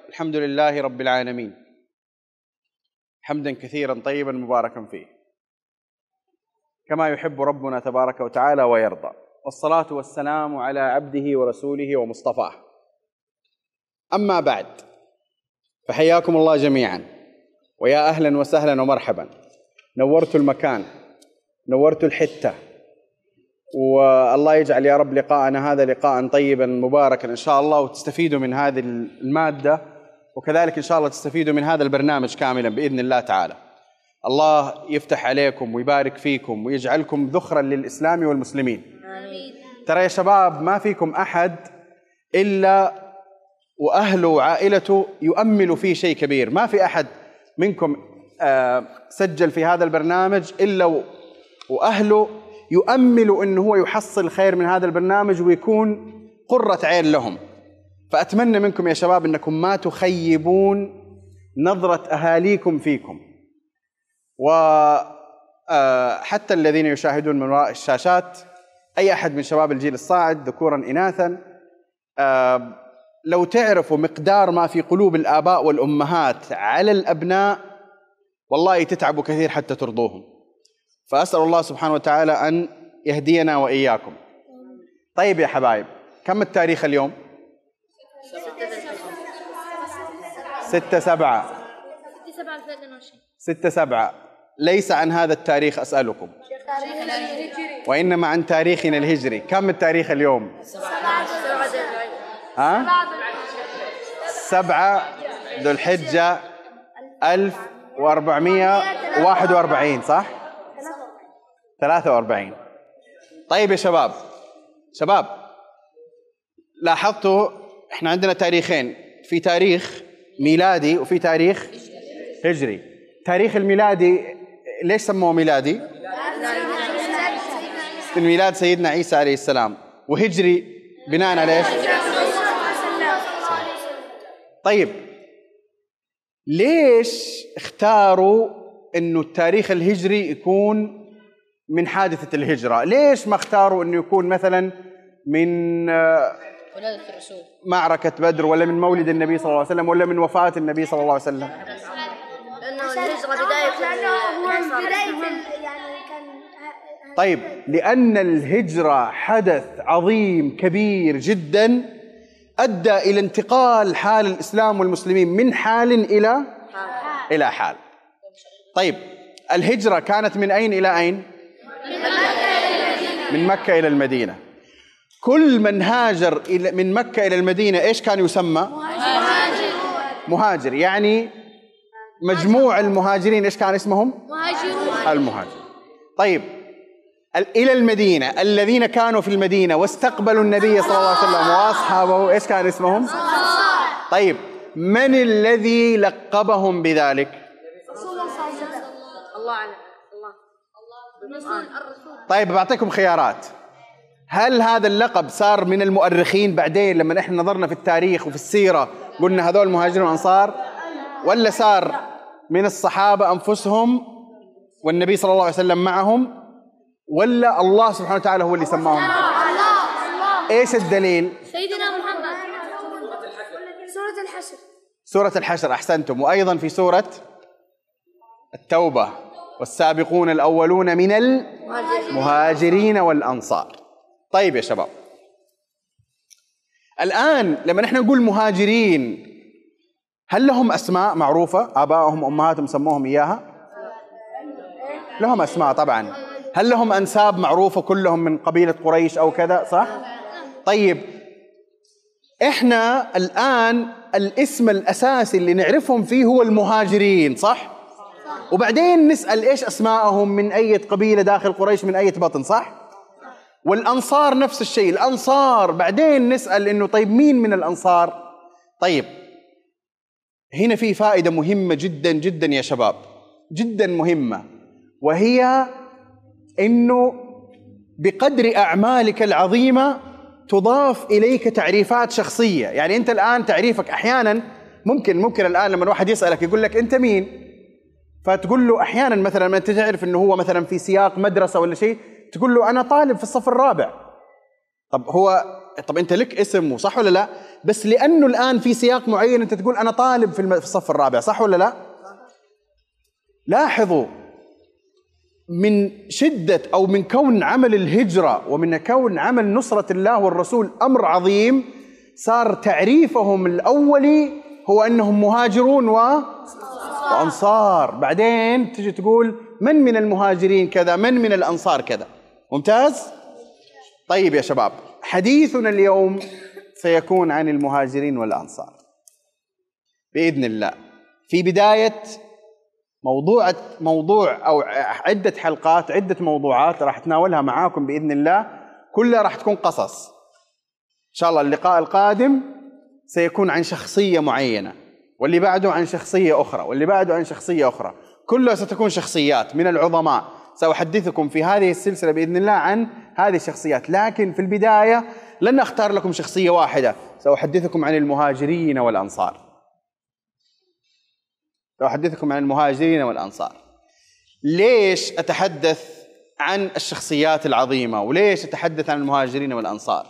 الحمد لله رب العالمين حمدا كثيرا طيبا مباركا فيه كما يحب ربنا تبارك وتعالى ويرضى، والصلاة والسلام على عبده ورسوله ومصطفاه. أما بعد، فحياكم الله جميعا، ويا أهلا وسهلا ومرحبا. نورت المكان، نورت الحتة، والله يجعل يا رب لقاءنا هذا لقاء طيبا مباركا إن شاء الله، وتستفيدوا من هذه المادة، وكذلك إن شاء الله تستفيدوا من هذا البرنامج كاملا بإذن الله تعالى. الله يفتح عليكم ويبارك فيكم ويجعلكم ذخرا للإسلام والمسلمين. آمين. ترى يا شباب ما فيكم أحد إلا وأهله وعائلته يؤمل فيه شيء كبير. ما في أحد منكم سجل في هذا البرنامج إلا وأهله يؤمل أنه هو يحصل خير من هذا البرنامج ويكون قرة عين لهم. فأتمنى منكم يا شباب أنكم ما تخيبون نظرة أهاليكم فيكم، وحتى الذين يشاهدون من وراء الشاشات، أي أحد من شباب الجيل الصاعد ذكورا إناثا، لو تعرفوا مقدار ما في قلوب الآباء والأمهات على الأبناء والله تتعبوا كثير حتى ترضوهم. فأسأل الله سبحانه وتعالى أن يهدينا وإياكم. طيب يا حبايب، كم التاريخ اليوم؟ 6/7. 6/7. ليس عن هذا التاريخ أسألكم، وإنما عن تاريخنا الهجري. كم التاريخ اليوم؟ 7 ذو الحجة 1441، صح؟ 43. طيب يا شباب لاحظتوا احنا عندنا تاريخين، في تاريخ ميلادي وفي تاريخ هجري. تاريخ الميلادي ليش سموه ميلادي؟ من ميلاد سيدنا عيسى عليه السلام. وهجري بناء على ايش؟ طيب ليش اختاروا انه التاريخ الهجري يكون من حادثة الهجرة؟ ليش ما اختاروا انه يكون مثلا من ولادة الرسول، معركة بدر، ولا من مولد النبي صلى الله عليه وسلم، ولا من وفاة النبي صلى الله عليه وسلم؟ لأنه الهجرة بداية طيب لأن الهجرة حدث عظيم كبير جدا أدى إلى انتقال حال الإسلام والمسلمين من حال إلى حال. طيب الهجرة كانت من أين إلى أين؟ من مكة إلى المدينة. كل من هاجر من مكة إلى المدينة إيش كان يسمى؟ مهاجر. يعني مجموع المهاجرين إيش كان اسمهم؟ المهاجرين. طيب إلى المدينة، الذين كانوا في المدينة واستقبلوا النبي صلى الله عليه وسلم وأصحابه إيش كان اسمهم؟ طيب من الذي لقبهم بذلك؟ الله. طيب بعطيكم خيارات. هل هذا اللقب صار من المؤرخين بعدين لما احنا نظرنا في التاريخ وفي السيرة قلنا هذول المهاجرين والأنصار، ولا صار من الصحابة أنفسهم والنبي صلى الله عليه وسلم معهم، ولا الله سبحانه وتعالى هو اللي سماهم؟ ايش الدليل؟ سيدنا محمد. سورة الحشر. سورة الحشر، أحسنتم. وأيضا في سورة التوبة، والسابقون الأولون من المهاجرين والأنصار. طيب يا شباب، الآن لما نحن نقول مهاجرين هل لهم أسماء معروفة آبائهم وأمهاتهم سموهم إياها؟ لهم أسماء طبعا. هل لهم أنساب معروفة كلهم من قبيلة قريش أو كذا، صح؟ طيب إحنا الآن الاسم الأساسي اللي نعرفهم فيه هو المهاجرين، صح؟ وبعدين نسأل إيش أسماءهم، من أي قبيلة داخل قريش، من أي بطن، صح؟ والأنصار نفس الشيء، الأنصار بعدين نسأل إنه طيب مين من الأنصار؟ طيب هنا في فائدة مهمة جدا جدا يا شباب، جدا مهمة، وهي إنه بقدر أعمالك العظيمة تضاف إليك تعريفات شخصية. يعني أنت الآن تعريفك أحيانا ممكن الآن لما واحد يسألك يقول لك أنت مين، فتقول له أحيانا مثلا ما أنت تعرف إنه هو مثلا في سياق مدرسة ولا شيء، تقول له أنا طالب في الصف الرابع. طب هو طب أنت لك اسم وصح ولا لا؟ بس لأنه الآن في سياق معين أنت تقول أنا طالب في الصف الرابع، صح ولا لا؟ لاحظوا من شدة أو من كون عمل الهجرة ومن كون عمل نصرة الله والرسول أمر عظيم، صار تعريفهم الأولي هو أنهم مهاجرون وأنصار. بعدين تجي تقول من المهاجرين كذا، من الأنصار كذا. ممتاز؟ طيب يا شباب، حديثنا اليوم سيكون عن المهاجرين والأنصار بإذن الله. في بداية موضوع أو عدة حلقات، عدة موضوعات راح أتناولها معاكم بإذن الله، كلها راح تكون قصص. إن شاء الله اللقاء القادم سيكون عن شخصية معينة، واللي بعده عن شخصية أخرى، واللي بعده عن شخصية أخرى، كلها ستكون شخصيات من العظماء. سأحدثكم في هذه السلسلة بإذن الله عن هذه الشخصيات، لكن في البداية لن أختار لكم شخصية واحدة، سأحدثكم عن المهاجرين والأنصار. سأحدثكم عن المهاجرين والأنصار. ليش أتحدث عن الشخصيات العظيمة وليش أتحدث عن المهاجرين والأنصار؟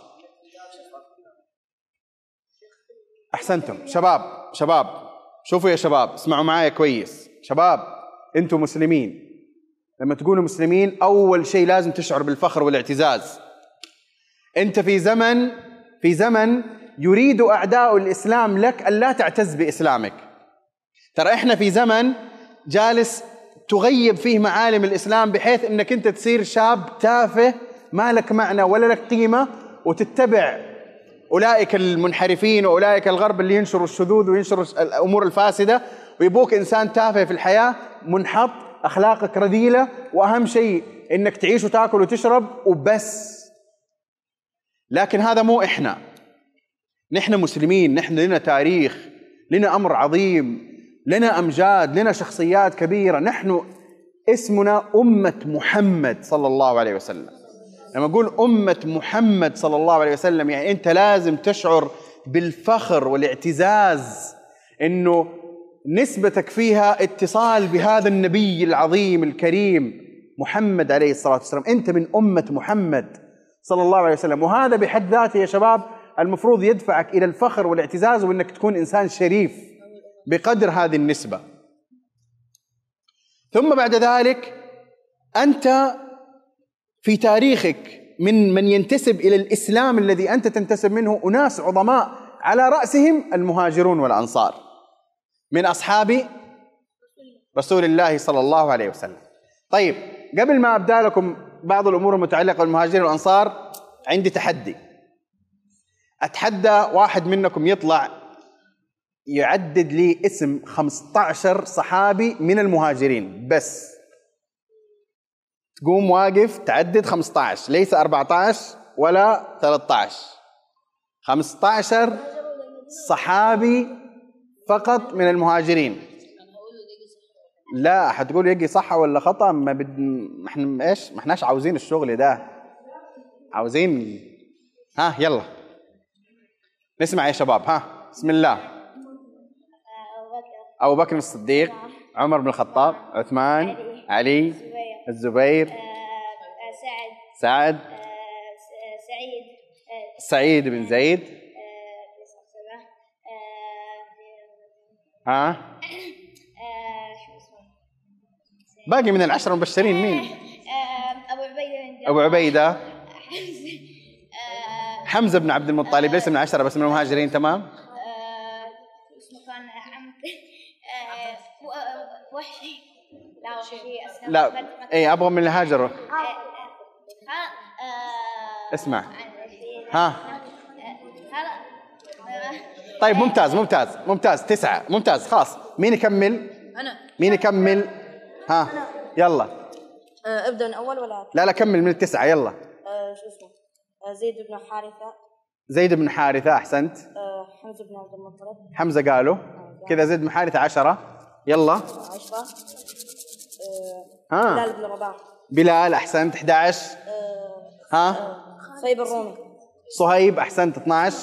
أحسنتم شباب، شوفوا يا شباب، اسمعوا معايا كويس. شباب، أنتم مسلمين، لما تقولوا مسلمين أول شيء لازم تشعر بالفخر والاعتزاز. أنت في زمن يريد أعداء الإسلام لك أن لا تعتز بإسلامك. ترى إحنا في زمن جالس تغيب فيه معالم الإسلام، بحيث أنك أنت تصير شاب تافه ما لك معنى ولا لك قيمة، وتتبع أولئك المنحرفين وأولئك الغرب اللي ينشروا الشذوذ وينشروا الأمور الفاسدة، ويبوك إنسان تافه في الحياة، منحط، أخلاقك رذيلة، وأهم شيء إنك تعيش وتأكل وتشرب وبس. لكن هذا مو إحنا. نحن مسلمين، نحن لنا تاريخ، لنا أمر عظيم، لنا أمجاد، لنا شخصيات كبيرة. نحن اسمنا أمة محمد صلى الله عليه وسلم. لما أقول أمة محمد صلى الله عليه وسلم، يعني أنت لازم تشعر بالفخر والاعتزاز إنه نسبتك فيها اتصال بهذا النبي العظيم الكريم محمد عليه الصلاة والسلام. أنت من أمة محمد صلى الله عليه وسلم، وهذا بحد ذاته يا شباب المفروض يدفعك إلى الفخر والاعتزاز، وإنك تكون إنسان شريف بقدر هذه النسبة. ثم بعد ذلك أنت في تاريخك من ينتسب إلى الإسلام الذي أنت تنتسب منه أناس عظماء، على رأسهم المهاجرون والأنصار من أصحاب رسول الله صلى الله عليه وسلم. طيب، قبل ما أبدأ لكم بعض الأمور المتعلقة بالمهاجرين والأنصار، عندي تحدي. أتحدى واحد منكم يطلع يعدد لي اسم 15 صحابي من المهاجرين بس. تقوم واقف تعدد 15، ليس 14 ولا 13، 15 صحابي فقط من المهاجرين. لا، حتقول يجي صح ولا خطأ، ما احنا ايش، ما احناش عاوزين الشغل ده، عاوزين يلا نسمع يا شباب. بسم الله. أبو بكر الصديق، عمر بن الخطاب، عثمان، علي، الزبير، سعد، سعيد بن زيد، باقي من العشرة المبشرين مين؟ أبو عبيدة، حمزة بن عبد المطلب، ليس من العشرة بس من المهاجرين. تمام. لا، اي ابغى من اللي هاجروا. اسمع. طيب، ممتاز 9. ممتاز، خلاص. مين يكمل؟ انا. مين يكمل؟ يلا. ابدا من اول ولا؟ لا، كمل من 9. يلا. شو اسمه؟ زيد بن حارثة. احسنت. حمزة بن عبد المطلب. حمزة قالوا كذا. زيد بن حارثة 10. يلا. 10. بلال بن رباح. بلال. احسنت. 11. صهيب الرومي. صهيب. احسنت. 12.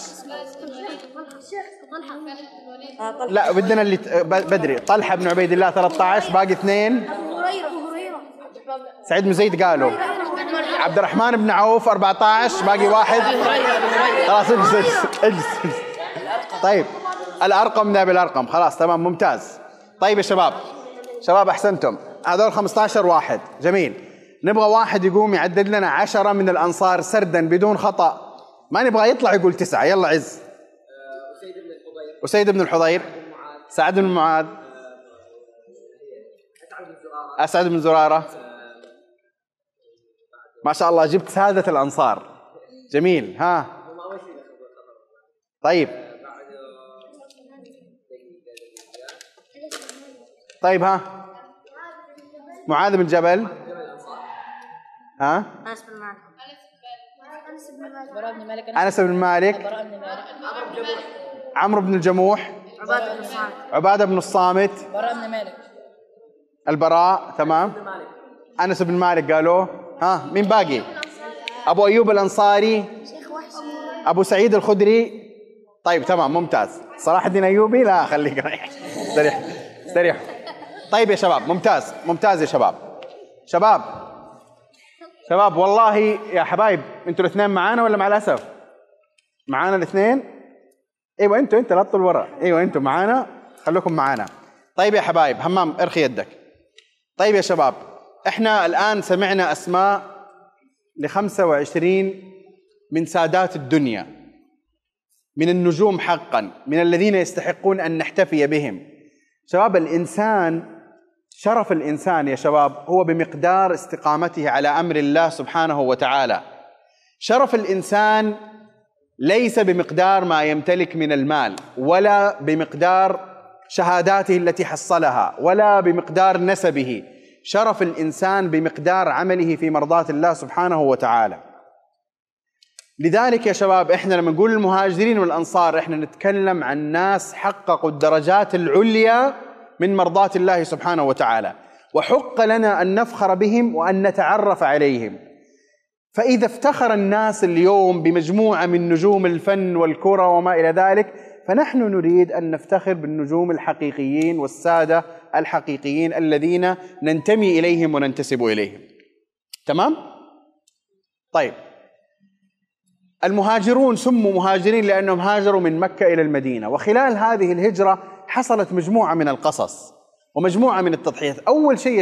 لا، بدنا اللي بدري. طلحة بن عبيد الله. 13. باقي 2. هريرة. سعيد بن زيد قالوا. عبد الرحمن بن عوف 14، باقي واحد. خلاص اجلس. طيب الأرقم نبي الأرقم، خلاص تمام ممتاز. طيب يا شباب أحسنتم، هذول 15 واحد، جميل. نبغى واحد يقوم يعدد لنا 10 من الأنصار سردا بدون خطأ، ما نبغى يطلع يقول 9. يلا عز. أسيد بن الحضير، سعد بن معاذ، أسعد بن زرارة. ما شاء الله جبت سادة الأنصار، جميل. ها طيب ها معاذ بن جبل. ها أنس بن مالك. أنس بن مالك. عمرو بن الجموح. عبادة بن الصامت. البراء، تمام. أنس بن مالك قالوه. ها مين باقي؟ أبو أيوب الأنصاري. أبو سعيد الخدري. طيب تمام ممتاز. صلاح الدين أيوبي؟ لا خليك ريح، استريح. طيب يا شباب ممتاز يا شباب والله يا حبايب، انتوا الاثنين معانا ولا مع الأسف؟ معانا الاثنين؟ ايوه انتوا لا تطلوا ورا، ايوه انتوا معانا، خلوكم معانا. طيب يا حبايب، همام ارخي يدك. طيب يا شباب، احنا الآن سمعنا أسماء ل25 من سادات الدنيا، من النجوم حقا، من الذين يستحقون أن نحتفي بهم. شباب شرف الإنسان يا شباب هو بمقدار استقامته على أمر الله سبحانه وتعالى. شرف الإنسان ليس بمقدار ما يمتلك من المال، ولا بمقدار شهاداته التي حصلها، ولا بمقدار نسبه. شرف الإنسان بمقدار عمله في مرضاة الله سبحانه وتعالى. لذلك يا شباب احنا لما نقول المهاجرين والأنصار احنا نتكلم عن ناس حققوا الدرجات العليا من مرضاة الله سبحانه وتعالى، وحق لنا أن نفخر بهم وأن نتعرف عليهم. فإذا افتخر الناس اليوم بمجموعة من نجوم الفن والكرة وما إلى ذلك، فنحن نريد أن نفتخر بالنجوم الحقيقيين والسادة الحقيقيين الذين ننتمي إليهم وننتسب إليهم. تمام؟ طيب، المهاجرون سموا مهاجرين لأنهم هاجروا من مكة إلى المدينة، وخلال هذه الهجرة حصلت مجموعة من القصص ومجموعة من التضحيات. أول شيء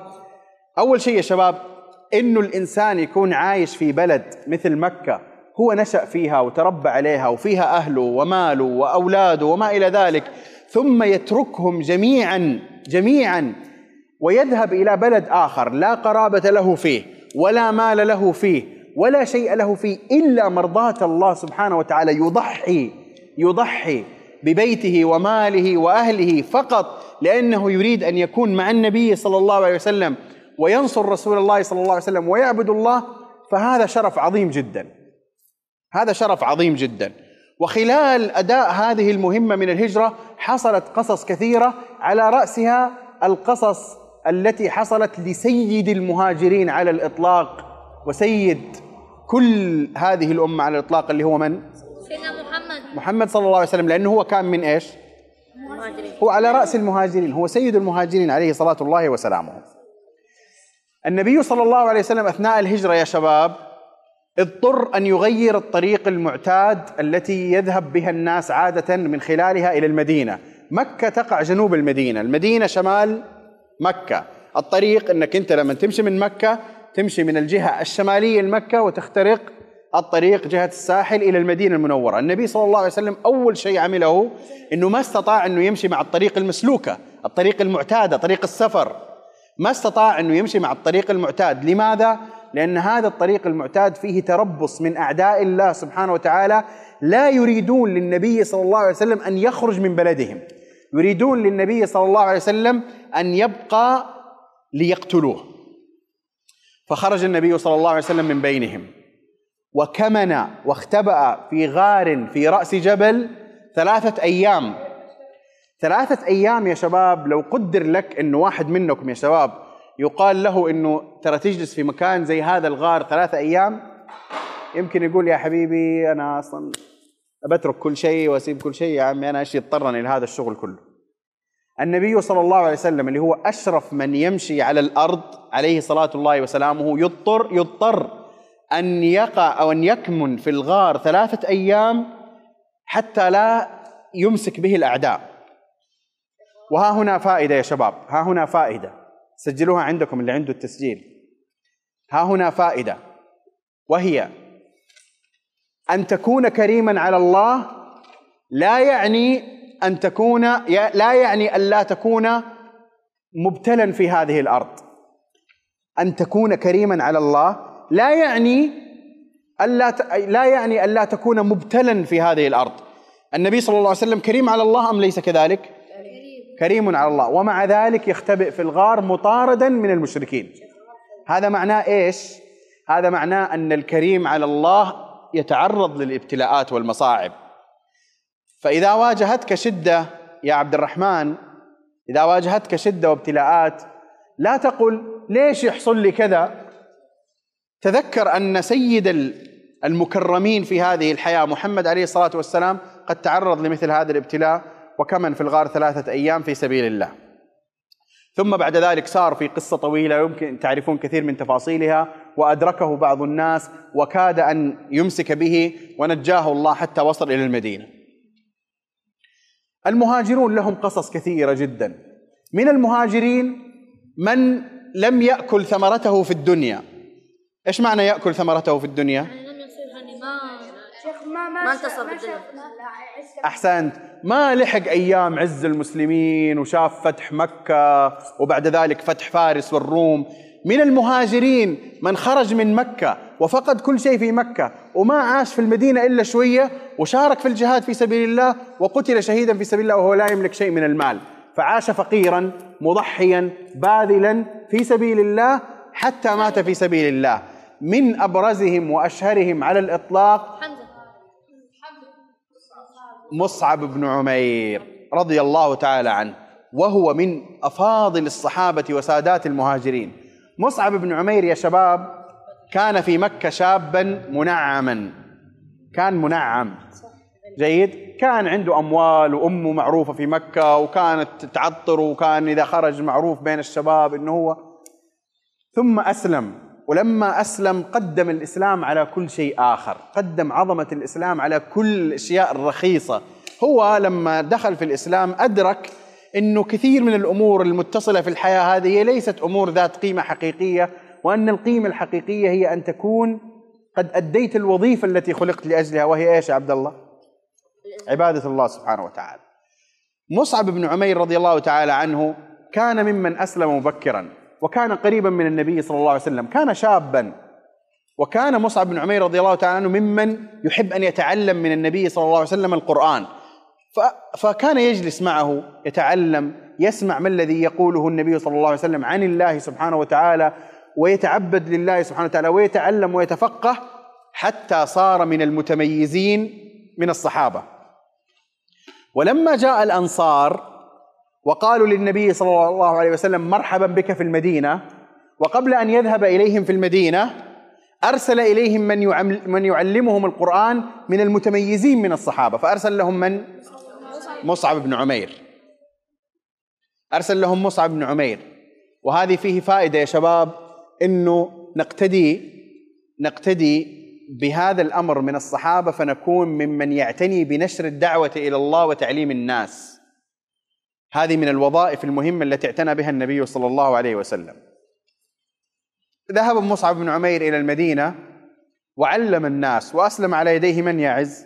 يا شباب إنه الإنسان يكون عايش في بلد مثل مكة، هو نشأ فيها وتربى عليها وفيها أهله وماله وأولاده وما إلى ذلك، ثم يتركهم جميعا ويذهب إلى بلد آخر لا قرابة له فيه ولا مال له فيه ولا شيء له فيه إلا مرضاة الله سبحانه وتعالى. يضحي ببيته وماله وأهله فقط لأنه يريد أن يكون مع النبي صلى الله عليه وسلم وينصر رسول الله صلى الله عليه وسلم ويعبد الله. فهذا شرف عظيم جدا. وخلال أداء هذه المهمة من الهجرة حصلت قصص كثيرة، على رأسها القصص التي حصلت لسيد المهاجرين على الإطلاق وسيد كل هذه الأمة على الإطلاق، اللي هو من؟ سيدنا محمد صلى الله عليه وسلم، لأنه هو كان من إيش؟ مهاجرين. هو على رأس المهاجرين، هو سيد المهاجرين عليه صلاة الله وسلامه. النبي صلى الله عليه وسلم أثناء الهجرة يا شباب اضطر أن يغير الطريق المعتاد التي يذهب بها الناس عادة من خلالها إلى المدينة. مكة تقع جنوب المدينة شمال مكة. الطريق أنك أنت لما تمشي من مكة تمشي من الجهة الشمالية لمكة وتخترق الطريق جهة الساحل إلى المدينة المنورة. النبي صلى الله عليه وسلم أول شيء عمله أنه ما استطاع أنه يمشي مع الطريق المسلوكة، الطريق المعتادة، طريق السفر. ما استطاع أنه يمشي مع الطريق المعتاد. لماذا؟ لأن هذا الطريق المعتاد فيه تربص من أعداء الله سبحانه وتعالى، لا يريدون للنبي صلى الله عليه وسلم أن يخرج من بلدهم، يريدون للنبي صلى الله عليه وسلم أن يبقى ليقتلوه. فخرج النبي صلى الله عليه وسلم من بينهم وكمن واختبأ في غار في رأس جبل 3 أيام. 3 أيام يا شباب، لو قدر لك أنه واحد منكم يا شباب يقال له أنه ترى تجلس في مكان زي هذا الغار 3 أيام، يمكن يقول يا حبيبي أنا أصلا بترك كل شيء وأسيب كل شيء، يا عمي أنا إيش يضطرني لهذا الشغل كله. النبي صلى الله عليه وسلم اللي هو أشرف من يمشي على الأرض عليه صلاة الله وسلامه يضطر أن يقع أو أن يكمن في الغار 3 أيام حتى لا يمسك به الأعداء. وها هنا فائدة يا شباب، ها هنا فائدة، سجلوها عندكم اللي عنده التسجيل. ها هنا فائدة، وهي أن تكون كريما على الله لا يعني أن لا تكون مبتلا في هذه الأرض. أن تكون كريما على الله لا يعني أن لا تكون مبتلا في هذه الأرض. النبي صلى الله عليه وسلم كريم على الله أم ليس كذلك؟ كريم على الله، ومع ذلك يختبئ في الغار مطاردا من المشركين. هذا معناه إيش؟ هذا معناه أن الكريم على الله يتعرض للابتلاءات والمصاعب. فإذا واجهتك شدة يا عبد الرحمن، إذا واجهتك شدة وابتلاءات، لا تقل ليش يحصل لي كذا. تذكر أن سيد المكرمين في هذه الحياة محمد عليه الصلاة والسلام قد تعرض لمثل هذا الابتلاء وكمن في الغار 3 أيام في سبيل الله. ثم بعد ذلك صار في قصة طويلة يمكن تعرفون كثير من تفاصيلها، وأدركه بعض الناس وكاد أن يمسك به ونجاه الله حتى وصل إلى المدينة. المهاجرون لهم قصص كثيرة جدا. من المهاجرين من لم يأكل ثمرته في الدنيا. إيش معنى يأكل ثمرته في الدنيا؟ ما انتصر بالدنيا. أحسنت، ما لحق أيام عز المسلمين وشاف فتح مكة وبعد ذلك فتح فارس والروم. من المهاجرين من خرج من مكة وفقد كل شيء في مكة وما عاش في المدينة إلا شوية، وشارك في الجهاد في سبيل الله وقتل شهيدا في سبيل الله وهو لا يملك شيء من المال، فعاش فقيرا مضحيا باذلا في سبيل الله حتى مات في سبيل الله. من أبرزهم وأشهرهم على الإطلاق مصعب بن عمير رضي الله تعالى عنه، وهو من أفاضل الصحابة وسادات المهاجرين. مصعب بن عمير يا شباب كان في مكة شابا منعما، كان منعم جيد، كان عنده أموال وأمه معروفة في مكة وكانت تعطر، وكان إذا خرج معروف بين الشباب إنه هو. ثم أسلم، ولما أسلم قدم الإسلام على كل شيء آخر، قدم عظمة الإسلام على كل الأشياء الرخيصة. هو لما دخل في الإسلام أدرك أنه كثير من الأمور المتصلة في الحياة هذه ليست أمور ذات قيمة حقيقية، وأن القيمة الحقيقية هي أن تكون قد أديت الوظيفة التي خلقت لأجلها، وهي إيش يا عبد الله؟ عبادة الله سبحانه وتعالى. مصعب بن عمير رضي الله تعالى عنه كان ممن أسلم مبكرا، وكان قريبا من النبي صلى الله عليه وسلم، كان شابا. وكان مصعب بن عمير رضي الله تعالى عنه ممن يحب أن يتعلم من النبي صلى الله عليه وسلم القرآن، فكان يجلس معه يتعلم، يسمع ما الذي يقوله النبي صلى الله عليه وسلم عن الله سبحانه وتعالى، ويتعبد لله سبحانه وتعالى ويتعلم ويتفقه حتى صار من المتميزين من الصحابة. ولما جاء الأنصار وقالوا للنبي صلى الله عليه وسلم مرحبا بك في المدينة، وقبل أن يذهب إليهم في المدينة أرسل إليهم من يعلمهم القرآن من المتميزين من الصحابة، فأرسل لهم من؟ مصعب بن عمير، أرسل لهم مصعب بن عمير. وهذه فيه فائدة يا شباب، إنه نقتدي بهذا الأمر من الصحابة، فنكون ممن يعتني بنشر الدعوة إلى الله وتعليم الناس. هذه من الوظائف المهمة التي اعتنى بها النبي صلى الله عليه وسلم. ذهب مصعب بن عمير إلى المدينة وعلم الناس، وأسلم على يديه من يعز؟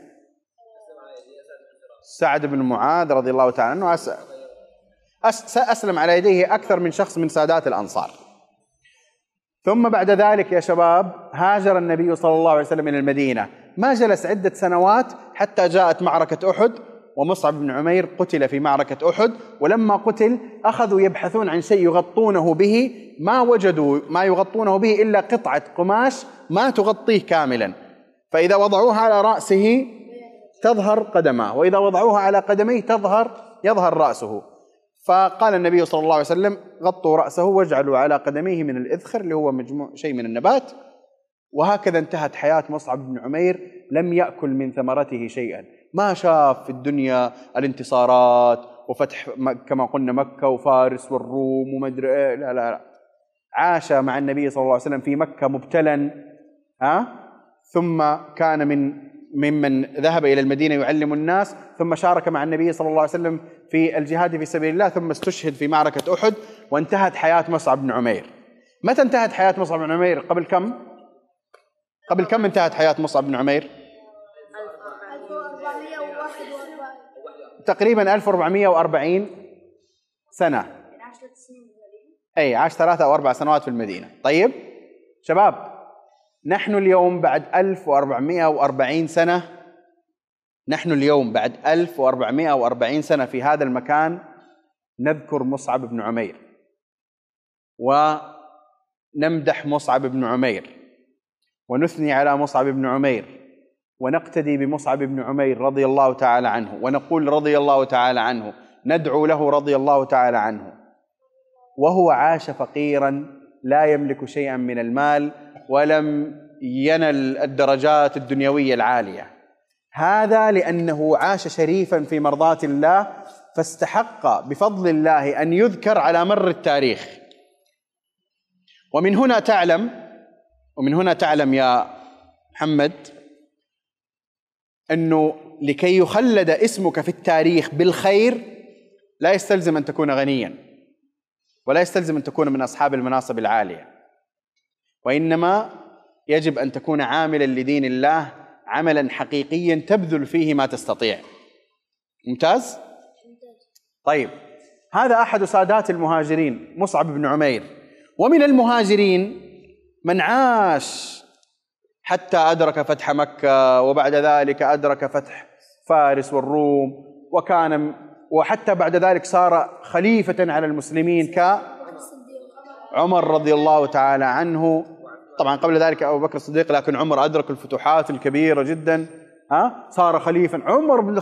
سعد بن معاذ رضي الله تعالى عنه، أسلم على يديه أكثر من شخص من سادات الأنصار. ثم بعد ذلك يا شباب هاجر النبي صلى الله عليه وسلم إلى المدينة، ما جلس عدة سنوات حتى جاءت معركة أحد، ومصعب بن عمير قتل في معركة أحد. ولما قتل أخذوا يبحثون عن شيء يغطونه به، ما وجدوا ما يغطونه به إلا قطعة قماش ما تغطيه كاملا، فإذا وضعوها على رأسه تظهر قدماه، وإذا وضعوها على قدميه يظهر رأسه. فقال النبي صلى الله عليه وسلم غطوا رأسه واجعلوا على قدميه من الإذخر اللي هو مجموع شيء من النبات. وهكذا انتهت حياة مصعب بن عمير، لم يأكل من ثمرته شيئا، ما شاف في الدنيا الانتصارات وفتح كما قلنا مكة وفارس والروم ومدري إيه، لا لا لا، عاش مع النبي صلى الله عليه وسلم في مكة مبتلا ثم كان ممن ذهب إلى المدينة يعلم الناس، ثم شارك مع النبي صلى الله عليه وسلم في الجهاد في سبيل الله، ثم استشهد في معركة أحد، وانتهت حياة مصعب بن عمير. متى انتهت حياة مصعب بن عمير؟ قبل كم؟ قبل كم انتهت حياة مصعب بن عمير؟ 1441. تقريبا 1440 سنة. أي عاش 3 أو 4 سنوات في المدينة. طيب شباب، نحن اليوم بعد 1440 سنة، نحن اليوم بعد 1440 سنة في هذا المكان نذكر مصعب بن عمير ونمدح مصعب بن عمير ونثني على مصعب بن عمير ونقتدي بمصعب بن عمير رضي الله تعالى عنه، ونقول رضي الله تعالى عنه، ندعو له رضي الله تعالى عنه، وهو عاش فقيرا لا يملك شيئا من المال ولم ينل الدرجات الدنيوية العالية. هذا لأنه عاش شريفا في مرضاة الله، فاستحق بفضل الله أن يذكر على مر التاريخ. ومن هنا تعلم يا محمد أنه لكي يخلد اسمك في التاريخ بالخير لا يستلزم أن تكون غنيا، ولا يستلزم أن تكون من أصحاب المناصب العالية، وإنما يجب أن تكون عاملا لدين الله عملا حقيقيا تبذل فيه ما تستطيع. ممتاز؟ طيب، هذا أحد سادات المهاجرين مصعب بن عمير. ومن المهاجرين من عاش حتى أدرك فتح مكة، وبعد ذلك أدرك فتح فارس والروم، وحتى بعد ذلك صار خليفة على المسلمين كعمر رضي الله تعالى عنه. طبعا قبل ذلك أبو بكر الصديق، لكن عمر أدرك الفتوحات الكبيرة جدا، صار خليفة. عمر بن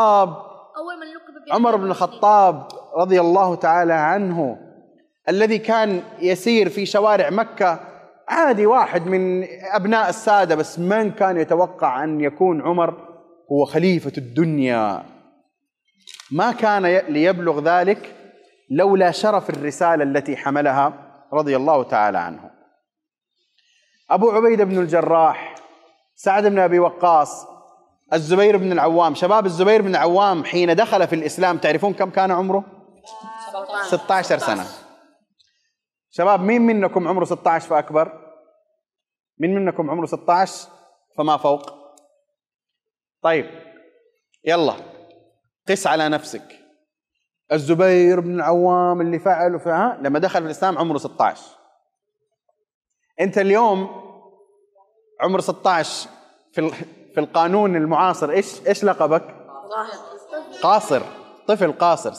الخطاب رضي الله تعالى عنه، الذي كان يسير في شوارع مكة عادي، واحد من أبناء السادة، بس من كان يتوقع أن يكون عمر هو خليفة الدنيا؟ ما كان ليبلغ ذلك لولا شرف الرسالة التي حملها رضي الله تعالى عنه. أبو عبيدة بن الجراح، سعد بن أبي وقاص، الزبير بن العوام. شباب، الزبير بن العوام حين دخل في الإسلام تعرفون كم كان عمره؟ 16 سنة. شباب، مين منكم عمره 16 فأكبر؟ مين منكم عمره 16 فما فوق؟ طيب يلا قس على نفسك. الزبير بن العوام اللي فعل لما دخل في الإسلام عمره 16. أنت اليوم عمر 16 في القانون المعاصر إيش لقبك؟ قاصر، طفل قاصر،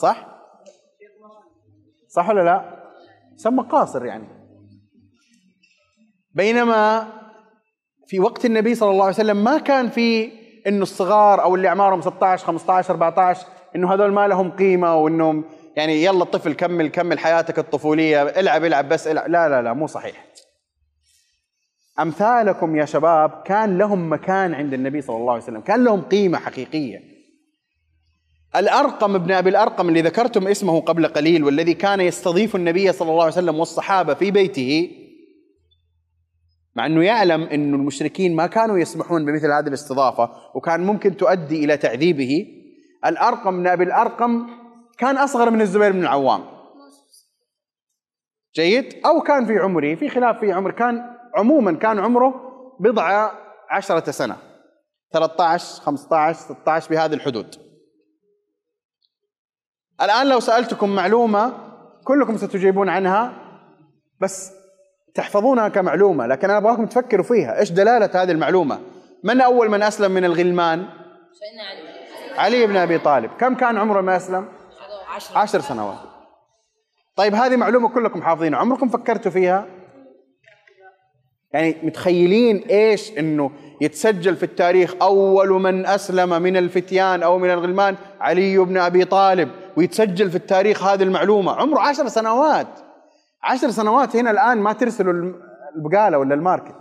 صح ولا لا؟ سمى قاصر يعني. بينما في وقت النبي صلى الله عليه وسلم ما كان في إنه الصغار أو اللي أعمارهم 16 15 14 إنه هذول ما لهم قيمة، وإنهم يعني يلا الطفل كمل حياتك الطفولية، العب بس العب. لا مو صحيح. أمثالكم يا شباب كان لهم مكان عند النبي صلى الله عليه وسلم، كان لهم قيمة حقيقية. الأرقم ابن أبي الأرقم اللي ذكرتم اسمه قبل قليل، والذي كان يستضيف النبي صلى الله عليه وسلم والصحابة في بيته، مع أنه يعلم أن المشركين ما كانوا يسمحون بمثل هذه الاستضافة وكان ممكن تؤدي إلى تعذيبه. الأرقم ابن أبي الأرقم كان أصغر من الزبير بن العوام، جيد؟ أو كان في عمره، في خلاف في عمر، عموما كان عمره 10 سنة، 13 15 16 بهذه الحدود. الآن لو سألتكم معلومة كلكم ستجيبون عنها، بس تحفظونها كمعلومة، لكن أنا أبغاكم تفكروا فيها. إيش دلالة هذه المعلومة؟ من أول من أسلم من الغلمان؟ علي بن أبي طالب. كم كان عمره ما أسلم؟ 10 سنوات. طيب هذه معلومة كلكم حافظينها، عمركم فكرتوا فيها؟ يعني متخيلين إيش إنه يتسجل في التاريخ أول من أسلم من الفتيان أو من الغلمان علي بن أبي طالب، ويتسجل في التاريخ هذه المعلومة عمره 10 سنوات. 10 سنوات هنا الآن ما ترسلوا البقالة ولا الماركت،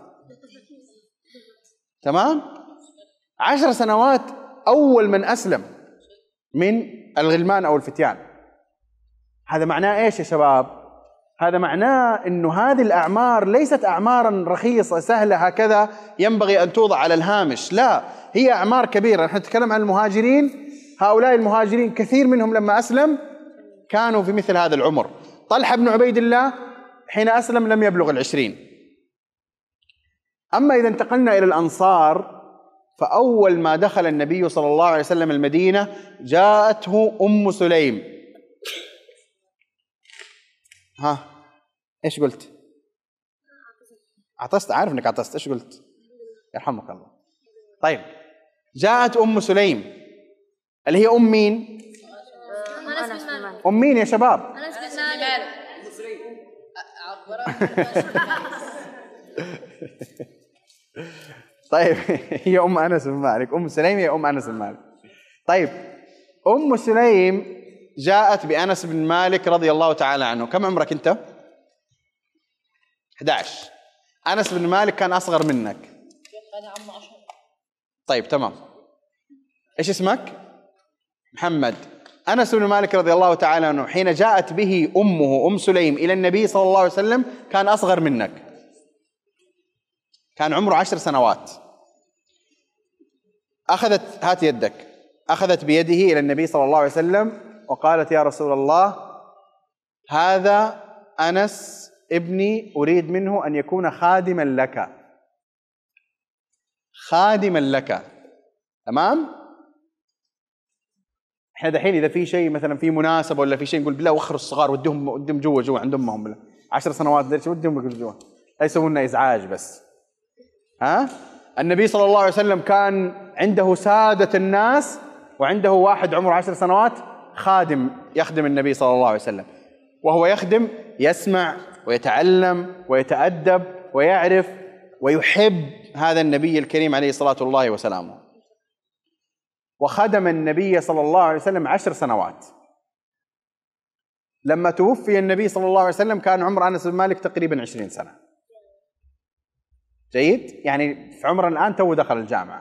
تمام؟ 10 سنوات أول من أسلم من الغلمان أو الفتيان. هذا معناه إيش يا شباب؟ هذا معناه أنه هذه الأعمار ليست أعمارا رخيصة سهلة هكذا ينبغي أن توضع على الهامش، لا، هي أعمار كبيرة. نحن نتكلم عن المهاجرين، هؤلاء المهاجرين كثير منهم لما أسلم كانوا في مثل هذا العمر. طلحة بن عبيد الله حين أسلم لم يبلغ 20. أما إذا انتقلنا إلى الأنصار، فأول ما دخل النبي صلى الله عليه وسلم المدينة جاءته أم سليم. ها إيش قلت؟ عطست، عارف إنك عطست. إيش قلت؟ يرحمك الله. طيب، جاءت أم سليم اللي هي أم مين؟ أنس بن مالك. أم مين يا شباب؟ أنس بن مالك. طيب هي أم أنس بن مالك. أم سليم هي أم أنس بن مالك. طيب، أم سليم جاءت بأنس بن مالك رضي الله تعالى عنه. كم عمرك أنت؟ 11. أنس بن مالك كان أصغر منك. أنا عم 10. طيب تمام. إيش اسمك؟ محمد. أنس بن مالك رضي الله تعالى عنه حين جاءت به أمه أم سليم إلى النبي صلى الله عليه وسلم كان أصغر منك، كان عمره 10 سنوات. أخذت، هات يدك، أخذت بيده إلى النبي صلى الله عليه وسلم وقالت: يا رسول الله، هذا أنس ابني أريد منه أن يكون خادما لك، خادما لك. تمام؟ احنا دحين اذا في شيء مثلا في مناسبه ولا في شيء نقول بالله وخروا الصغار ودهم جوا عند امهم بالله 10 سنوات ليش ودهم جوا، لا يسوون لنا ازعاج بس. ها؟ النبي صلى الله عليه وسلم كان عنده سادة الناس وعنده واحد عمره 10 سنوات خادم يخدم النبي صلى الله عليه وسلم، وهو يخدم يسمع ويتعلم ويتأدب ويعرف ويحب هذا النبي الكريم عليه الصلاة والله وسلامه. وخدم النبي صلى الله عليه وسلم 10 سنوات. لما توفي النبي صلى الله عليه وسلم كان عمر أنس بن مالك تقريبا 20 سنة. جيد؟ يعني في عمر الآن تو دخل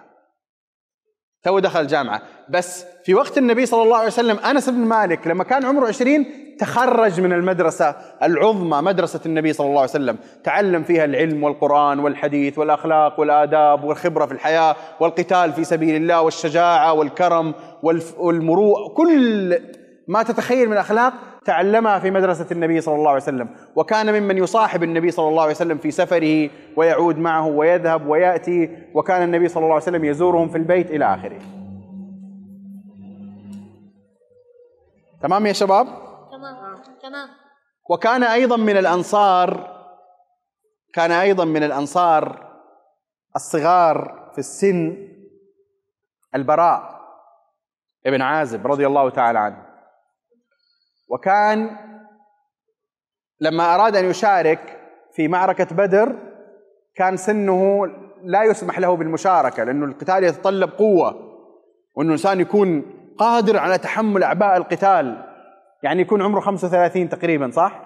الجامعة. بس في وقت النبي صلى الله عليه وسلم أنس بن مالك لما كان عمره 20 تخرج من المدرسة العظمى، مدرسة النبي صلى الله عليه وسلم، تعلم فيها العلم والقرآن والحديث والأخلاق والآداب والخبرة في الحياة والقتال في سبيل الله والشجاعة والكرم والمروءة، كل ما تتخيل من أخلاق تعلمها في مدرسة النبي صلى الله عليه وسلم. وكان ممن يصاحب النبي صلى الله عليه وسلم في سفره ويعود معه ويذهب ويأتي، وكان النبي صلى الله عليه وسلم يزورهم في البيت إلى آخره. تمام يا شباب؟ تمام. وكان أيضا من الأنصار الصغار في السن البراء ابن عازب رضي الله تعالى عنه. وكان لما أراد أن يشارك في معركة بدر كان سنه لا يسمح له بالمشاركة، لأنه القتال يتطلب قوة، وأنه الإنسان يكون قادر على تحمل أعباء القتال. يعني يكون عمره 35 تقريبا، صح؟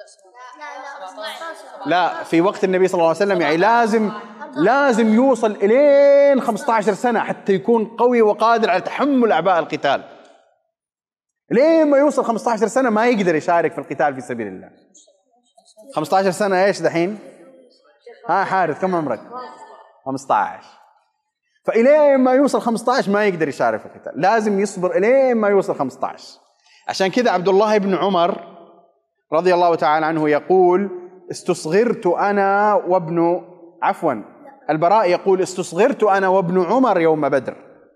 لا، في وقت النبي صلى الله عليه وسلم يعني لازم يوصل إلين 15 سنة حتى يكون قوي وقادر على تحمل أعباء القتال. ليه ما يوصل 15 سنة ما يقدر يشارك في القتال في سبيل الله. 15 سنة ايش دحين؟ حارث كم عمرك؟ 15. فإلين ما يوصل 15 ما يقدر يشارك في القتال، لازم يصبر إلين ما يوصل 15. عشان كذا عبد الله بن عمر رضي الله تعالى عنه يقول: استصغرت أنا وابن البراء يقول: استصغرت أنا وابن عمر يوم بدر.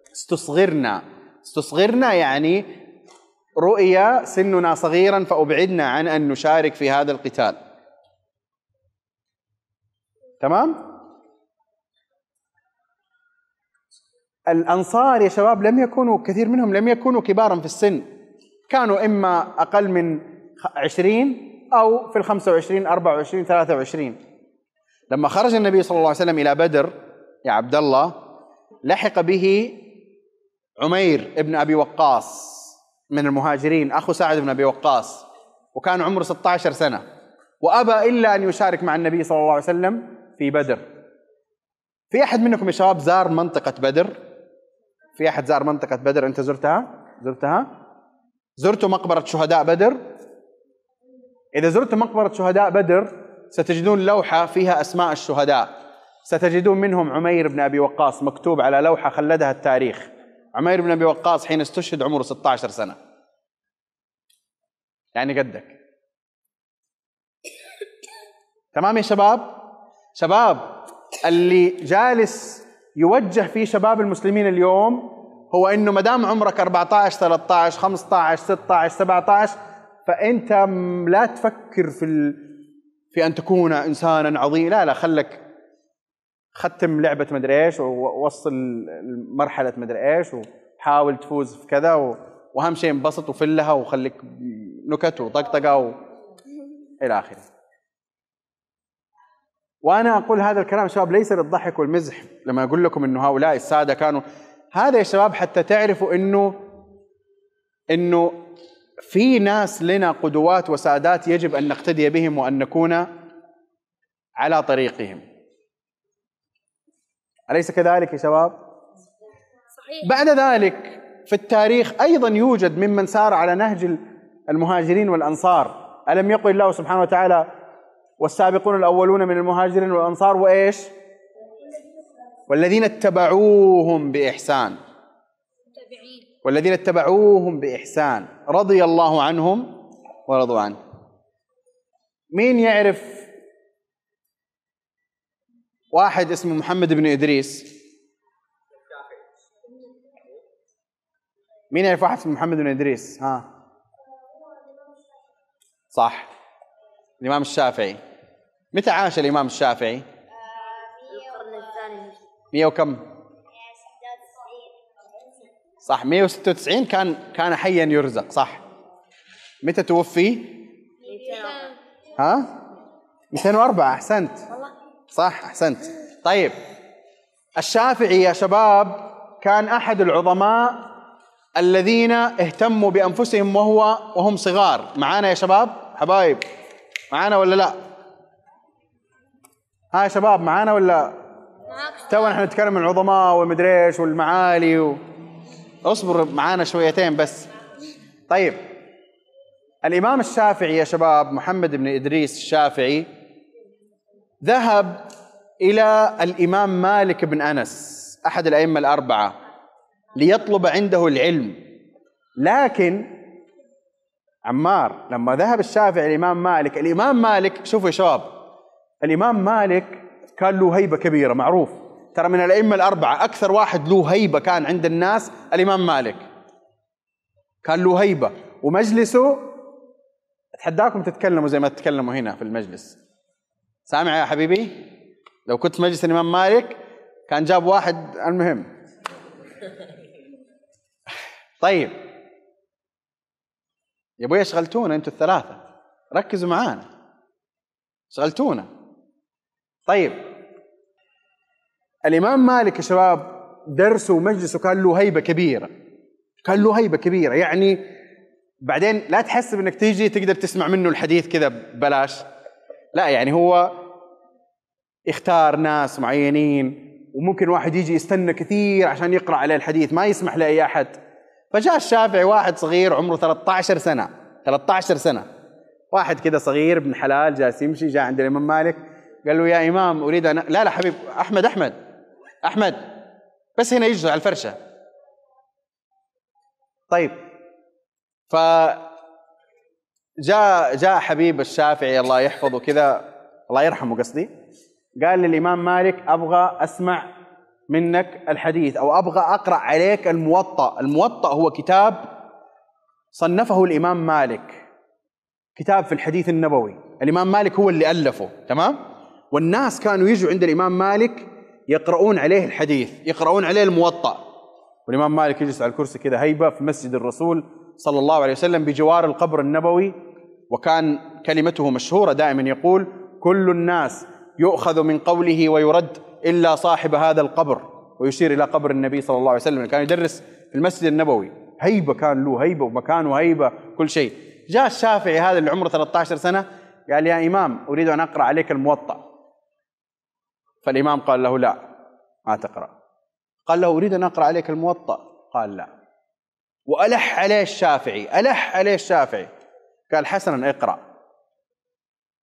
استصغرنا يعني رؤيا سننا صغيرا فأبعدنا عن أن نشارك في هذا القتال. تمام؟ الأنصار يا شباب كثير منهم لم يكونوا كبارا في السن، كانوا إما أقل من 20 أو في 25 24 23. لما خرج النبي صلى الله عليه وسلم إلى بدر يا عبد الله لحق به عمير ابن أبي وقاص من المهاجرين، أخو سعد بن أبي وقاص، وكان عمره 16 سنة، وأبى إلا أن يشارك مع النبي صلى الله عليه وسلم في بدر. في أحد منكم يا شباب زار منطقة بدر؟ في أحد زار منطقة بدر؟ أنت زرتها؟ زرتوا مقبرة شهداء بدر؟ إذا زرتم مقبرة شهداء بدر ستجدون لوحة فيها أسماء الشهداء، ستجدون منهم عمير بن أبي وقاص مكتوب على لوحة خلدها التاريخ. عمير بن أبي وقاص حين استشهد عمره 16 سنة، يعني قدك. تمام يا شباب؟ شباب، اللي جالس يوجه في شباب المسلمين اليوم هو إنه مدام عمرك 14 13 15 16 17 فأنت لا تفكر في أن تكون إنسانا عظيما، لا خلك ختم لعبة مدري إيش ووصل مرحلة مدري إيش وحاول تفوز في كذا وأهم شيء انبسط وفلها وخليك نكت وطقطقة إلى آخره. وأنا أقول هذا الكلام شباب ليس للضحك والمزح لما أقول لكم إنه هؤلاء السادة كانوا هذا يا شباب، حتى تعرفوا إنه في ناس لنا قدوات وسادات يجب أن نقتدي بهم وأن نكون على طريقهم. أليس كذلك يا شباب؟ صحيح. بعد ذلك في التاريخ أيضا يوجد ممن سار على نهج المهاجرين والأنصار. ألم يقل الله سبحانه وتعالى والسابقون الأولون من المهاجرين والأنصار وإيش؟ والذين اتبعوهم بإحسان، والذين اتبعوهم بإحسان رضي الله عنهم ورضوا عنه. مين يعرف واحد اسمه محمد بن إدريس؟ مين يعرف واحد اسمه محمد بن إدريس؟ ها صح، الإمام الشافعي. متى عاش الإمام الشافعي؟ القرن الثاني. 100 وكم؟ صح، 196 كان حيا يرزق. صح. متى توفي؟ 200. ها 204. أحسنت، صح أحسنت. طيب الشافعي يا شباب كان أحد العظماء الذين اهتموا بأنفسهم وهم صغار. معانا يا شباب حبايب؟ معانا ولا لا؟ ها يا شباب معانا ولا؟ تو نحن نتكلم عن العظماء والمدري ايش والمعالي اصبر معانا شويتين بس. طيب الإمام الشافعي يا شباب محمد بن إدريس الشافعي ذهب إلى الإمام مالك بن أنس أحد الأئمة الأربعة ليطلب عنده العلم. لكن عمار لما ذهب الشافعي الإمام مالك شوفوا يا شباب، الإمام مالك كان له هيبة كبيرة، معروف ترى من الأئمة الأربعة أكثر واحد له هيبة كان عند الناس الإمام مالك، كان له هيبة ومجلسه أتحداكم تتكلموا زي ما تتكلموا هنا في المجلس. سامع يا حبيبي؟ لو كنت في مجلس الإمام مالك كان جاب واحد. المهم طيب يا ابوي شغلتونا انتوا الثلاثة، ركزوا معانا، شغلتونا. طيب الإمام مالك يا شباب درسه ومجلسه كان له هيبة كبيرة، كان له هيبة كبيرة. يعني بعدين لا تحسب انك تيجي تقدر تسمع منه الحديث كذا ببلاش، لا يعني هو اختار ناس معينين وممكن واحد يجي يستنى كثير عشان يقرأ عليه الحديث، ما يسمح لأي أحد. فجاء الشافعي واحد صغير عمره 13 سنة، 13 سنة، واحد كده صغير ابن حلال جالس يمشي، جاء عند الإمام مالك قال له يا إمام أريد أن لا حبيب أحمد بس هنا يجلس على الفرشة. طيب جاء حبيب الشافعي الله يحفظه كذا، الله يرحمه قصدي، قال للإمام مالك أبغى أسمع منك الحديث أو أبغى أقرأ عليك الموطأ. الموطأ هو كتاب صنفه الإمام مالك، كتاب في الحديث النبوي، الإمام مالك هو اللي ألفه، تمام؟ والناس كانوا يجوا عند الإمام مالك يقرؤون عليه الحديث، يقرؤون عليه الموطأ، والإمام مالك يجلس على الكرسي كذا هيبة في مسجد الرسول صلى الله عليه وسلم بجوار القبر النبوي. وكان كلمته مشهورة دائما يقول كل الناس يؤخذ من قوله ويرد إلا صاحب هذا القبر، ويشير إلى قبر النبي صلى الله عليه وسلم. كان يدرس في المسجد النبوي، هيبة، كان له هيبة ومكانه هيبة كل شيء. جاء الشافعي هذا اللي عمره 13 سنة قال يا إمام أريد أن أقرأ عليك الموطأ. فالإمام قال له لا ما تقرأ. قال له أريد أن أقرأ عليك الموطأ، قال لا. وألح عليه الشافعي، قال حسنا اقرأ.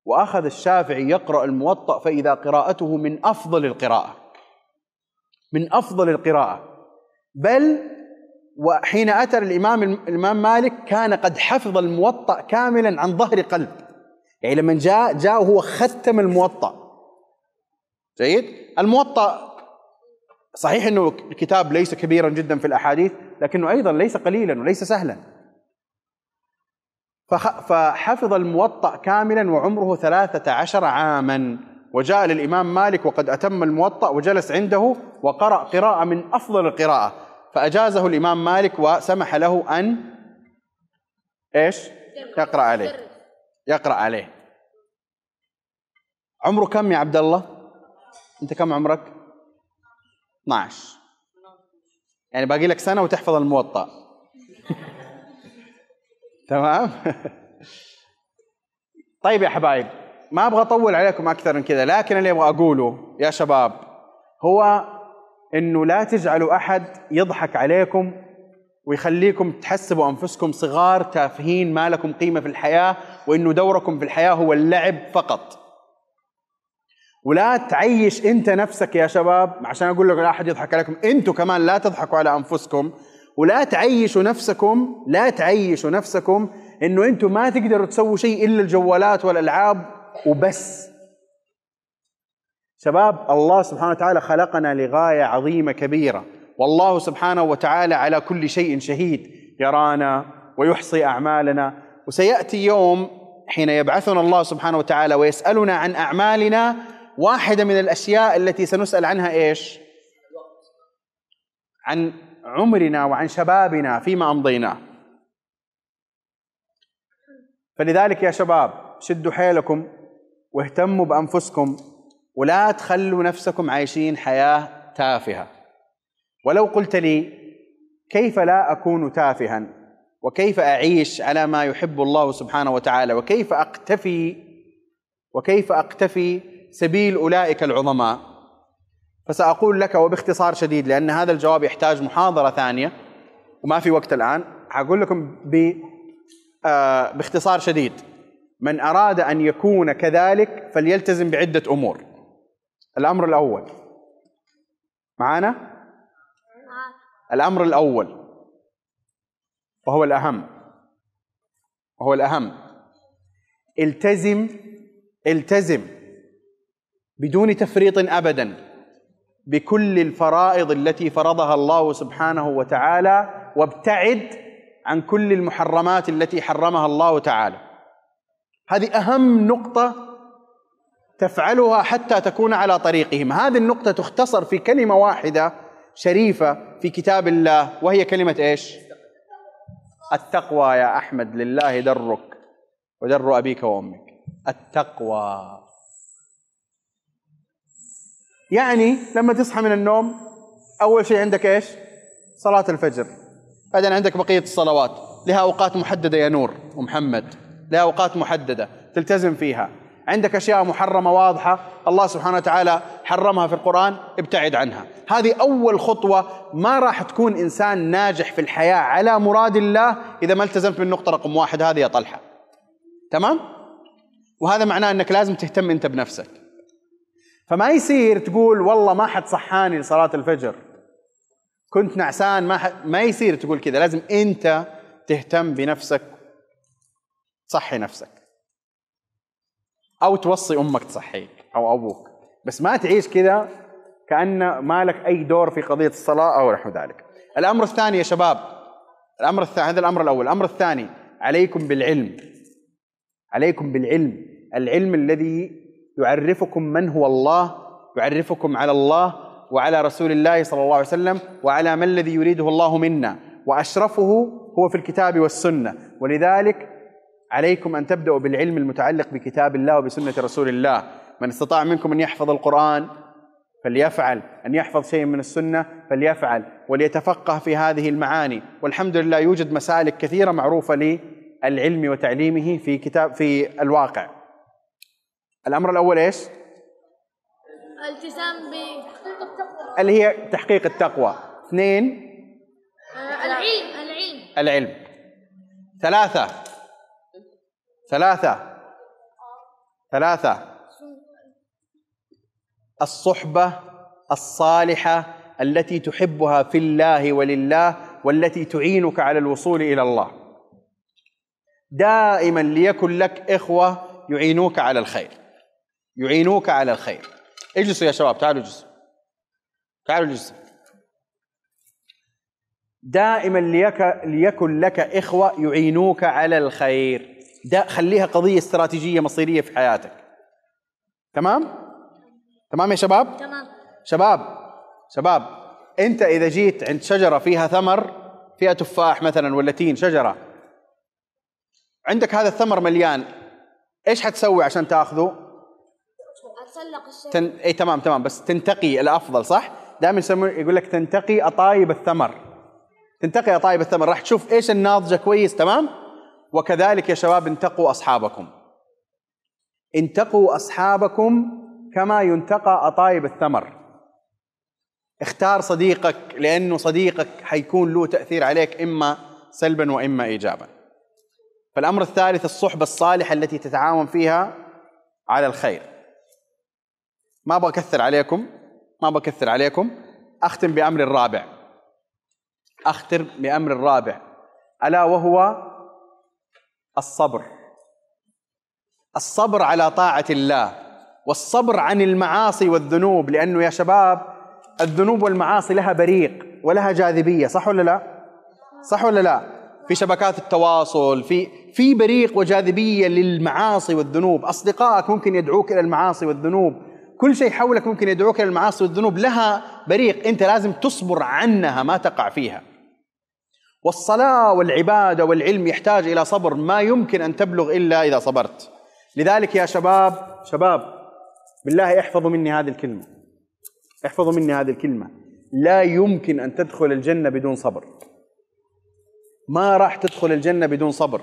وأخذ الشافعي يقرأ الموطأ فإذا قراءته من أفضل القراءة، من أفضل القراءة. بل وحين أتى الإمام مالك كان قد حفظ الموطأ كاملا عن ظهر قلب، يعني لما جاء وهو ختم الموطأ. جيد. الموطأ صحيح أنه الكتاب ليس كبيرا جدا في الأحاديث، لكنه أيضا ليس قليلا وليس سهلا. فحفظ الموطأ كاملا وعمره 13 عاما، وجاء للإمام مالك وقد أتم الموطأ وجلس عنده وقرأ قراءة من أفضل القراءة، فأجازه الإمام مالك وسمح له أن إيش؟ يقرأ عليه. عمره كم يا عبد الله؟ أنت كم عمرك؟ 12. يعني باقي لك سنة وتحفظ الموطأ. تمام. طيب يا حبايب، ما أبغى أطول عليكم أكثر من كذا، لكن اللي أبغى أقوله يا شباب هو إنه لا تجعلوا أحد يضحك عليكم ويخليكم تحسبوا أنفسكم صغار تافهين ما لكم قيمة في الحياة، وإنه دوركم في الحياة هو اللعب فقط. ولا تعيش أنت نفسك يا شباب، عشان أقول لك لا أحد يضحك عليكم، أنتوا كمان لا تضحكوا على أنفسكم، ولا تعيشوا نفسكم إنه أنتوا ما تقدروا تسووا شيء إلا الجوالات والألعاب وبس. شباب، الله سبحانه وتعالى خلقنا لغاية عظيمة كبيرة، والله سبحانه وتعالى على كل شيء شهيد، يرانا ويحصي أعمالنا. وسيأتي يوم حين يبعثنا الله سبحانه وتعالى ويسألنا عن أعمالنا، واحدة من الأشياء التي سنسأل عنها إيش؟ عن عمرنا وعن شبابنا فيما أمضيناه. فلذلك يا شباب شدوا حيلكم واهتموا بأنفسكم، ولا تخلوا نفسكم عايشين حياة تافهة. ولو قلت لي كيف لا أكون تافها، وكيف أعيش على ما يحب الله سبحانه وتعالى، وكيف أقتفي سبيل أولئك العظماء، فسأقول لك وباختصار شديد، لأن هذا الجواب يحتاج محاضرة ثانية وما في وقت الآن. هقول لكم باختصار شديد: من أراد أن يكون كذلك فليلتزم بعدة أمور. الأمر الأول معنا، الأمر الأول وهو الأهم، التزم بدون تفريط أبدا بكل الفرائض التي فرضها الله سبحانه وتعالى، وابتعد عن كل المحرمات التي حرمها الله تعالى. هذه أهم نقطة تفعلها حتى تكون على طريقهم. هذه النقطة تختصر في كلمة واحدة شريفة في كتاب الله، وهي كلمة إيش؟ التقوى. يا أحمد لله درك ودر أبيك وأمك. التقوى يعني لما تصحى من النوم أول شيء عندك إيش؟ صلاة الفجر. بعدين عندك بقية الصلوات لها أوقات محددة يا نور ومحمد، لها أوقات محددة تلتزم فيها. عندك أشياء محرمة واضحة الله سبحانه وتعالى حرمها في القرآن، ابتعد عنها. هذه أول خطوة. ما راح تكون إنسان ناجح في الحياة على مراد الله إذا ما التزمت بالنقطة رقم 1 هذه يا طلحة. تمام؟ وهذا معناه أنك لازم تهتم أنت بنفسك. فما يصير تقول والله ما حد صحاني لصلاة الفجر، كنت نعسان، ما يصير تقول كذا. لازم أنت تهتم بنفسك، تصحي نفسك، أو توصي أمك تصحيك أو أبوك، بس ما تعيش كذا كأن ما لك أي دور في قضية الصلاة أو نحو ذلك. الأمر الثاني يا شباب، هذا الأمر الأول. الأمر الثاني: عليكم بالعلم. العلم الذي يعرفكم من هو الله، يعرفكم على الله وعلى رسول الله صلى الله عليه وسلم وعلى ما الذي يريده الله منا، وأشرفه هو في الكتاب والسنة. ولذلك عليكم أن تبدأوا بالعلم المتعلق بكتاب الله وبسنة رسول الله. من استطاع منكم أن يحفظ القرآن فليفعل، أن يحفظ شيء من السنة فليفعل، وليتفقه في هذه المعاني. والحمد لله يوجد مسالك كثيرة معروفة للعلم وتعليمه في الواقع. الأمر الأول إيش؟ التزام اللي هي تحقيق التقوى. 2 العلم. 3 3 الصحبة الصالحة التي تحبها في الله ولله والتي تعينك على الوصول إلى الله. دائما ليكن لك إخوة يعينوك على الخير، يعينوك على الخير. اجلسوا يا شباب، تعالوا اجلسوا، تعالوا اجلسوا. دائما ليكن لك إخوة يعينوك على الخير. ده خليها قضية استراتيجية مصيرية في حياتك. تمام؟ تمام يا شباب؟ تمام. شباب أنت إذا جيت عند شجرة فيها ثمر، فيها تفاح مثلا ولا تين، شجرة عندك هذا الثمر مليان، إيش حتسوي عشان تأخذه؟ أتسلق الشجرة. اي تمام، بس تنتقي الافضل، صح؟ دائما يقول لك تنتقي اطايب الثمر، تنتقي اطايب الثمر، راح تشوف ايش الناضجه كويس. تمام؟ وكذلك يا شباب انتقوا اصحابكم، انتقوا اصحابكم كما ينتقى اطايب الثمر. اختار صديقك لانه صديقك حيكون له تاثير عليك اما سلبا واما ايجابا. فالامر الثالث الصحبه الصالحه التي تتعاون فيها على الخير. ما ابغى اكثر عليكم، اختم بامر الرابع، الا وهو الصبر على طاعة الله، والصبر عن المعاصي والذنوب. لانه يا شباب الذنوب والمعاصي لها بريق ولها جاذبية، صح ولا لا؟ في شبكات التواصل في بريق وجاذبية للمعاصي والذنوب. اصدقائك ممكن يدعوك الى المعاصي والذنوب، كل شيء حولك ممكن يدعوك إلى المعاصي والذنوب، لها بريق، أنت لازم تصبر عنها ما تقع فيها. والصلاة والعبادة والعلم يحتاج إلى صبر، ما يمكن أن تبلغ إلا إذا صبرت. لذلك يا شباب بالله احفظوا مني هذه الكلمة، لا يمكن أن تدخل الجنة بدون صبر، ما راح تدخل الجنة بدون صبر.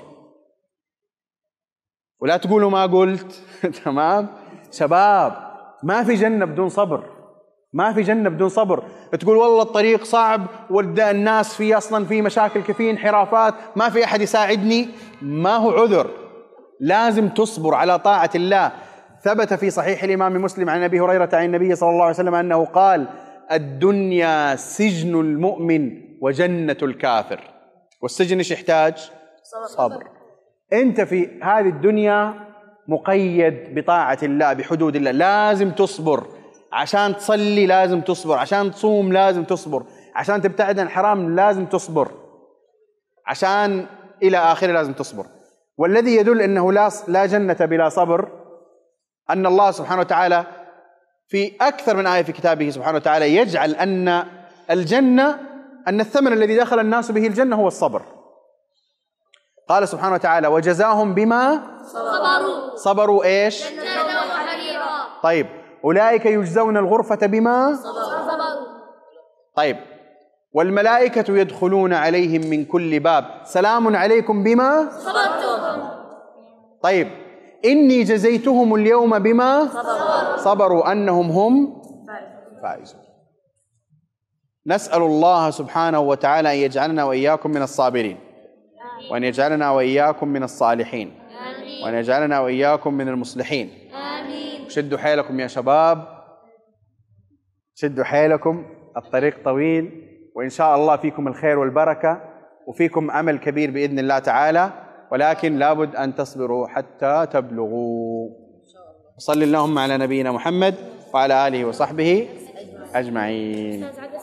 ولا تقولوا ما قلت. تمام شباب، ما في جنة بدون صبر. تقول والله الطريق صعب والناس فيه أصلا في مشاكل كثير، انحرافات، ما في أحد يساعدني، ما هو عذر، لازم تصبر على طاعة الله. ثبت في صحيح الإمام مسلم عن أبي هريرة عن النبي صلى الله عليه وسلم أنه قال: الدنيا سجن المؤمن وجنة الكافر. والسجن ايش يحتاج؟ صبر. أنت في هذه الدنيا مقيد بطاعة الله، بحدود الله، لازم تصبر. عشان تصلي لازم تصبر، عشان تصوم لازم تصبر، عشان تبتعد عن الحرام لازم تصبر، عشان إلى آخره لازم تصبر. والذي يدل أنه لا جنة بلا صبر أن الله سبحانه وتعالى في أكثر من آية في كتابه سبحانه وتعالى يجعل أن الجنة، أن الثمن الذي دخل الناس به الجنة هو الصبر. قال سبحانه وتعالى: وجزاهم بما صبروا ايش؟ طيب، أولئك يجزون الغرفة بما صبروا. طيب، والملائكة يدخلون عليهم من كل باب سلام عليكم بما صبرتم. طيب، إني جزيتهم اليوم بما صبروا أنهم هم فائزون. نسأل الله سبحانه وتعالى أن يجعلنا وإياكم من الصابرين، وأن يجعلنا وإياكم من الصالحين، وأن يجعلنا وإياكم من المصلحين. شدوا حيلكم يا شباب، شدوا حيلكم، الطريق طويل، وإن شاء الله فيكم الخير والبركة، وفيكم عمل كبير بإذن الله تعالى، ولكن لابد أن تصبروا حتى تبلغوا. صلى اللهم على نبينا محمد وعلى آله وصحبه أجمعين.